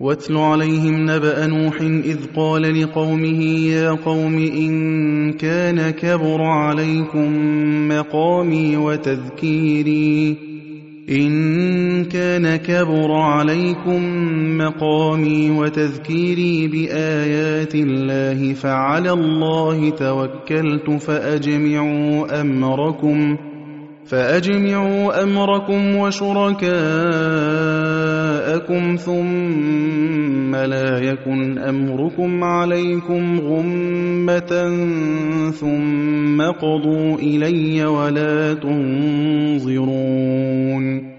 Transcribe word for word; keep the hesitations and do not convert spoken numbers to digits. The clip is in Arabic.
واتل عليهم نبأ نوح إذ قال لقومه يا قوم إن كان كبر عليكم مقامي وتذكيري إن كان كبر عليكم مقامي وتذكيري بآيات الله فعلى الله توكلت فأجمعوا أمركم فأجمعوا أمركم وشركاءكم ثم لا يكن أمركم عليكم غمة ثم قضوا إلي ولا تنظرون